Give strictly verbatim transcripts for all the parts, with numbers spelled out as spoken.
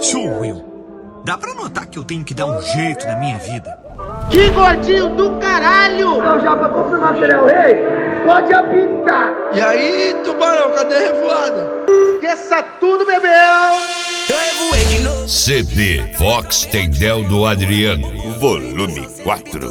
Sou eu. Dá pra notar que eu tenho que dar um jeito na minha vida. Que gordinho do caralho! Então já pra confirmar que ele é o rei, pode apitar. E aí, tubarão, cadê a revoada? Esqueça tudo, bebê! C D Fox Tendel do Adriano, volume quatro.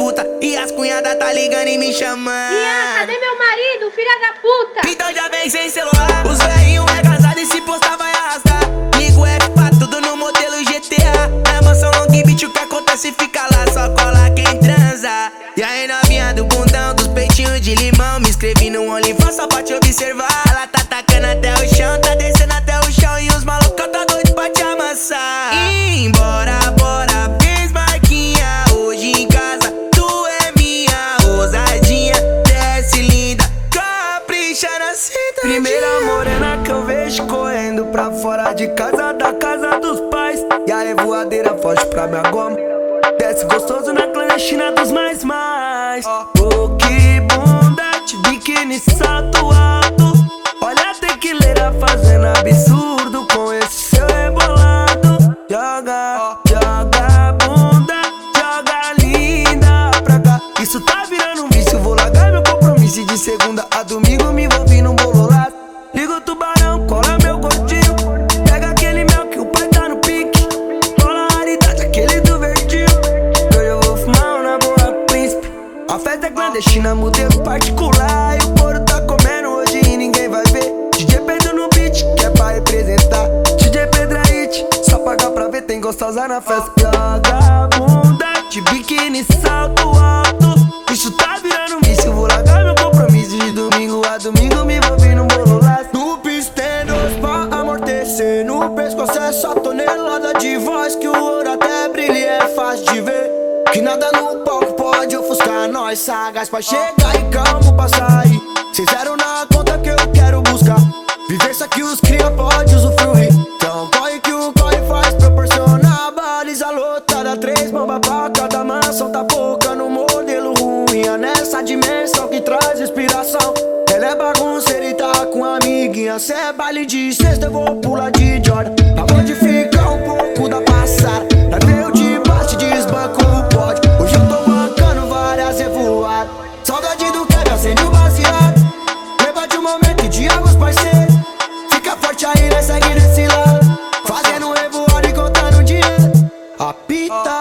E as cunhadas tá ligando e me chamando. Ian, cadê meu marido, filha da puta? Então já vem sem celular. Os velhinhos é casado e se postar vai arrastar. Ligo F pra tudo no modelo G T A. É mansão long beach, o que acontece fica lá, só cola quem transa. E aí novinha do bundão, dos peitinhos de limão. Me inscrevi no OnlyFans só pra te observar. Ela tá tacando até o chão, tá descendo até o chão. E os malucos tá doido pra te amassar. E embora, bora, fez marquinha. Hoje em casa, tu é minha ousadinha. Desce linda, capricha na cinta. Primeira morena que eu vejo correndo pra fora de casa, da casa dos pais. E a revoadeira foge pra minha goma. Desce gostoso na clandestina dos mais mais. Oh, que bunda, de biquíni, salto alto. Olha a tequileira fazendo absurdo com esse seu rebolado. Joga, joga bunda, joga linda pra cá. Isso tá virando um vício, vou largar meu compromisso. E de segunda a domingo me envolvi num bololado. Liga o tubarão, cola meu gordinho. Pega aquele mel que o pai tá no pique. Cola a raridade, aquele do verdinho. Hoje eu vou fumar na boa príncipe. A festa é clandestina, modelo particular. E o couro tá comendo hoje e ninguém vai ver. D J Pedro no beat, que é pra representar. D J Pedro é hit, só pagar pra ver, tem gostosa na festa. Joga bunda, de biquíni, salto alto. Isso tá virando um vício, vou largar meu compromisso. De domingo a domingo me envolvi num bololado. No piso tem dois pra amortecer. No pescoço é só tonelada de voz. Que o ouro até brilha e é fácil de ver. Que nada no palco pode ofuscar nós. Sagaz pra chegar e calmo pra sair. Sem zero na conta que eu quero buscar. Vivência que os cria pode usufruir. Então corre que o corre faz proporcionar. Baliza lotada, três bombas pra cada mansão. Tá pouca no modelo ruim. É nessa dimensão que traz inspiração. Ela é bagunceira e tá com a amiguinha. Cê é baile de sexta, eu vou pular de Jordan. Pra modificar um pouco da passada. Vai ver o de baixo, desbanco o pódio. Hoje eu tô bancando várias revoadas. Saudade do que acende o baseado. Lembra de um momento de águas parceiros. Fica forte aí, né? Segue nesse lado. Fazendo revoada e contando dinheiro. Apita,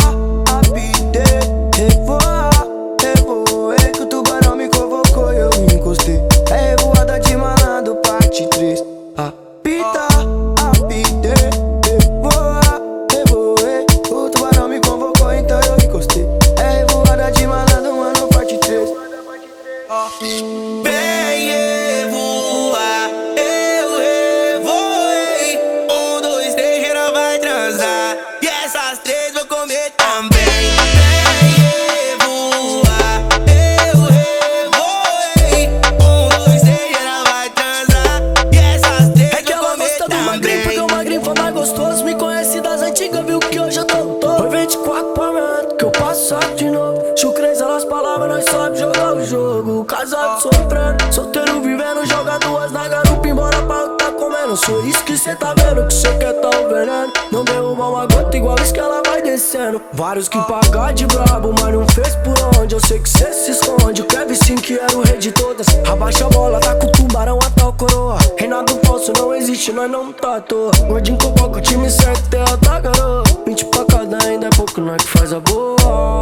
apite, revoa, revoei. Que o tubarão me convocou e eu me encostei. É revoada de malandro, parte três. Apita, apite, revoa, revoei. O tubarão me convocou, então eu encostei. É revoada de malandro, mano, parte três. Vem revoar, eu revoei. Um, dois, três, geral vai transar. E essas três vou comer também. Vem revoar, eu revoei. Um, dois, três, geral vai transar. E essas três É que vou ela comer gosta do magrinho, porque também. o magrinho foi mais gostoso. Me conhece das antigas, viu que hoje eu tô todo. Foi vinte e quatro pra mim, que eu passo de novo. Chucrez, elas palavras, nós sabe jogar o jogo. Casado sofrendo, solteiro vivendo. Joga duas na garupa, embora pra o que tá comendo. Sou isso que cê tá vendo, que cê quer tá o veneno. Não derruba uma gota igual isso que ela vai descendo. Vários que pagar de brabo, mas não fez por onde. Eu sei que cê se esconde, o Kevin sim que era o rei de todas. Abaixa a bola, tá com o tubarão até o coroa. Reinado falso não existe, nós não tá à toa. Gordinho convoca o time certo, terra da garoa. vinte pra cada ainda é pouco, nós que faz a boa.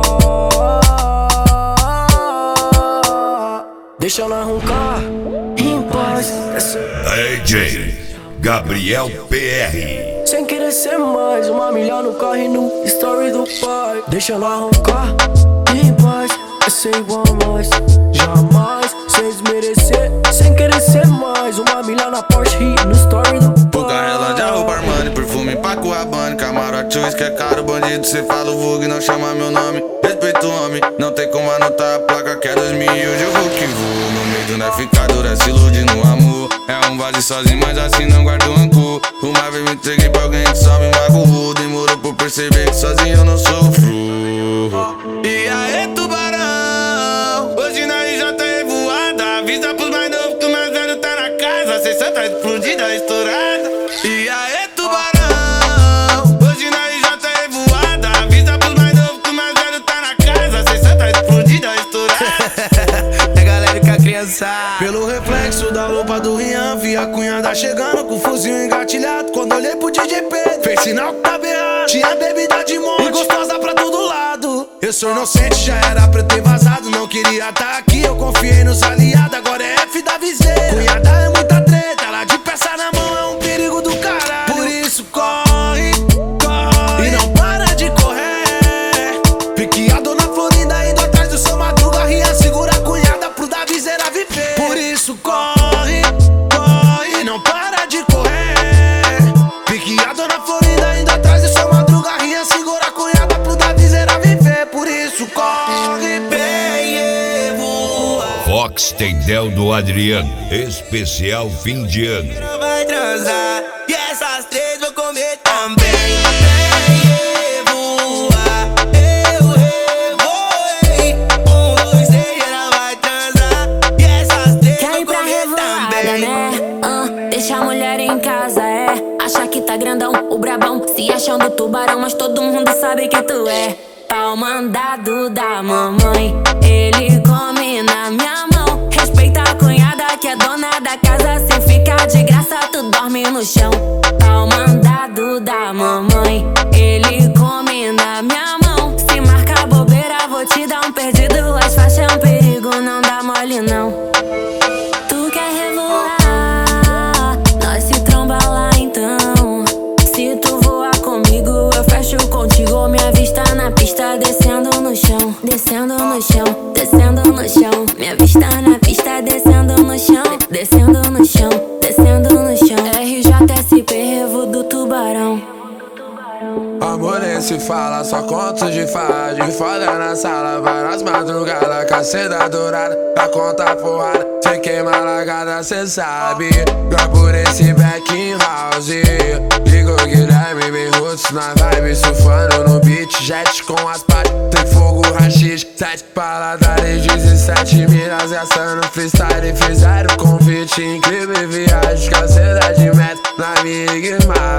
Deixa ela roncar em paz. D J Gabriel P R. Sem querer ser mais, uma milha no carro e no story do pai. Deixa ela roncar em paz. É ser igual a nós, jamais. Sem desmerecer, sem querer ser mais. Uma milha na Porsche e no story do pai. Puta relógio, roupa Armani, perfume Paco Rabanne. Camarote, que é caro, bandido, cê fala o vulgo e não chama meu nome. Respeito o homem, não tem como anotar a placa que é dois mil e hoje eu vou que vou. No meio do navegado, se ilude no amor. É um vazio sozinho, mas assim não guardo rancor. Uma vez me entreguei pra alguém que só me magoou. Demorou por perceber que sozinho eu não sofro. E aí, tubarão, hoje nós já tá revoada. Avisa pros mais novos que o mais velho tá na casa. A sessão tá explodida, estourada. E aí, tubarão, Cunhada chegando com o fuzil engatilhado. Quando olhei pro D J Pedro, fez sinal que tava errado. Tinha bebida de monte e gostosa pra todo lado. Eu sou inocente, já era pra eu ter vazado. Não queria tá aqui, eu confiei nos aliados. Agora é F da viseira. Cunhada é muita treta, ela de peça na mão é um perigo do caralho. Por isso corre, corre e não para de correr. Piqueado na Florinda, indo atrás do seu Madruga. Ria, segura a cunhada pro da viseira viver. Por isso corre, corre e não para de correr. Piqueado na Florinda, indo atrás do seu Madruga. Ria, segura a cunhada pro da viseira viver. Por isso corre, bem, voa. Fox Tendel do Adriano, especial fim de ano. Não vai transar e essas três vou comer também. Bem, voa, eu revoei. Um, dois, três, ela vai transar e essas três vou comer também. Né? Uh, deixa a mulher em casa, é. Acha que tá grandão, o brabão, se achando tubarão, mas todo mundo sabe que tu é pau mandado da mamãe. Ele come na minha mão. Respeita a cunhada que é dona da casa. Se ficar de graça, tu dorme no chão. Pau mandado da mamãe. Ele come na minha mão. Se marcar bobeira, vou te dar um perdido. As faixas é um perigo, não dá mole não. Tu quer revoar, nós se tromba lá então. Se tu voar comigo, eu fecho contigo. Minha vista na pista, descendo no chão. Descendo no chão, descendo no chão. Minha vista na pista, descendo no chão. Descendo no chão, descendo no chão. R J S P, Revo do Tubarão. Amor nem se fala, só conto de fada. De foda na sala, várias madrugadas. Caceta dourada, pra conta porrada. Cê queima largada, cê sabe. Lá por esse back in house. Ligo Guilherme, bem roots na vibe. Surfando no beat, jet com as patas. Tem fogo, rachis, sete paladares. Dezessete milhas, assando freestyle. Fizeram convite, incrível viagem. Caceta de metro, na Mig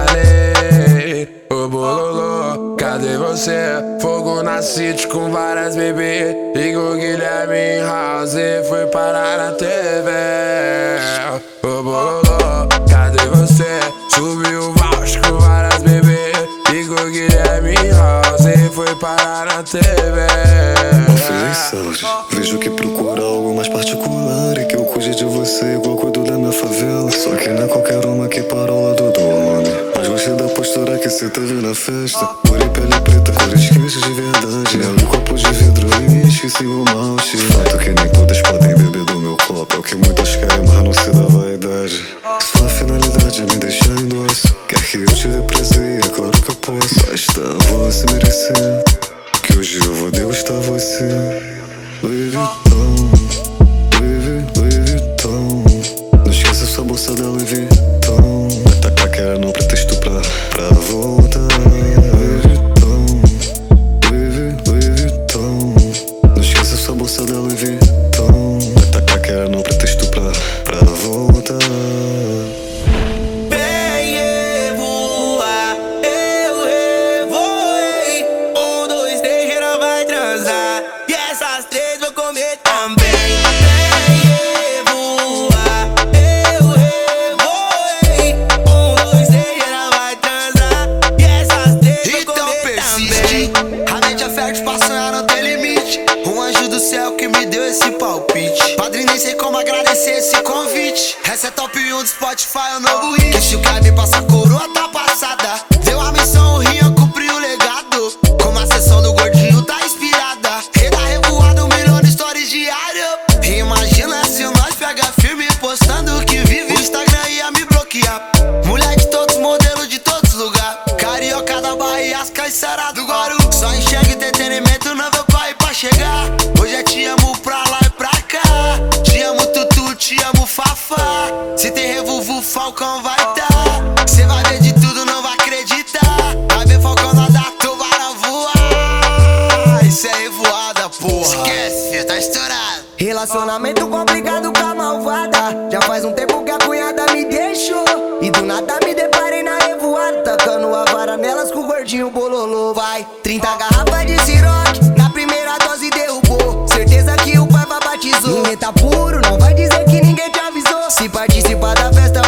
Marley. Ô bololô, cadê você? Fogo na city com várias bebês. Ligo Guilherme em house, foi parar na T V. Ô bololô, cadê você? Subiu o voucher com várias bebês. Ligo Guilherme em house, foi parar na T V. Oferece, vejo que procura algo mais particular e que eu cuide de você igual cuido da minha favela. Só que não é qualquer uma que para ao lado do homem. Mas gostei da postura que cê teve na festa. Cor e pele preta, cores quentes de verdade. Meu copo de vidro e esqueci o malte. Fato que nem todas podem beber do meu copo. É o que muitas querem, mas não se dá vaidade. Sua finalidade é me deixar em dócil. Quer que eu te dê prazer, é claro que eu posso. Basta você merecer, que hoje eu vou degustar você. Louis Vuitton, Louis, Louis Vuitton. Não esqueça sua bolsa da Louis Vuitton. Vai tacar que era no pretexto pra, pra voltar. Louis Vuitton, Louis, Louis Vuitton. Não esqueça sua bolsa da Louis Vuitton. Vai tacar que era no pretexto pra, pra voltar. Bem, voa, eu revoei. Um, dois, três, geral vai transar e essas três vou comer também. Bem, voa, eu revoei. Um, dois, três, geral vai transar e essas três vou comer também. A média fértil pra sonhar não tem limite. Um anjo do céu que me deu esse palpite. Padrinho, nem sei como agradecer esse convite. Essa é top um do Spotify, é o novo hit. Que se o K B passa a coroa, tá passada. Deu a missão, o Rian cumpriu o legado. Como a sessão do gordinho tá inspirada. Rei da revoada, um milhão de stories diário. E imagina se nós pega firme postando que vive. O Instagram ia me bloquear. Mulher de todos, modelo de todos lugares. Carioca da Bahia, as caiçaras do Guaru. Só enxerga entretenimento, não vou pra ir pra chegar. Hoje é te amo pra lá e pra cá. Te amo Tutu, te amo Fafá. Se tem revolvo, Falcão vai tá. Cê vai ver de tudo, não vai acreditar. Vai ver Falcão nadar, tubarão voar. Isso é revoada, porra. Esquece, filho, tá estourado. Relacionamento complicado com a malvada. Já faz um tempo que a cunhada me deixou. E do nada me deparei na revoada. Tacando a vara nelas com o gordinho bololô. Vai, trinta garrafas de Ciroc. Na primeira dose derrubou. Certeza que o pai batizou. Ninguém tá puro, não vai dizer que ninguém te avisou. Se participar da festa vai ter que tá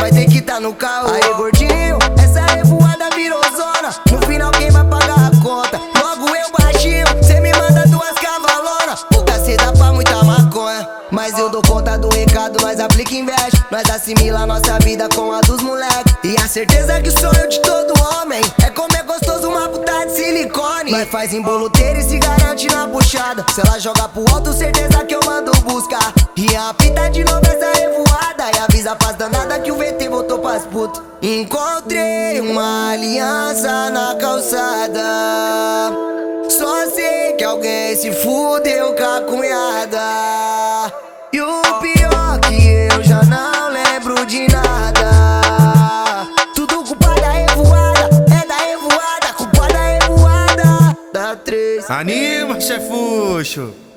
tá no carro. Aí gordinho, essa revoada virou zona. No final quem vai pagar a conta? Logo eu baixinho, cê me manda duas cavalonas. Pouca cê dá pra muita maconha, mas eu dou conta do recado, nós aplica e investe. Nós assimila nossa vida com a dos moleque. E a certeza que o sonho de todo homem é comer gostoso uma puta de silicone. Nós faz emboloteiro e se garante na puxada. Se ela joga pro alto, certeza que eu mando buscar. E apita de novo essa revoada. E avisa pras danada que o V T voltou pras putas. Encontrei uma aliança na calçada. Só sei que alguém se fudeu com a cunhada. E o pior que eu já não lembro de nada. Tudo culpa da revoada, é da revoada, culpa da revoada. Da três. Anima, chefuxo.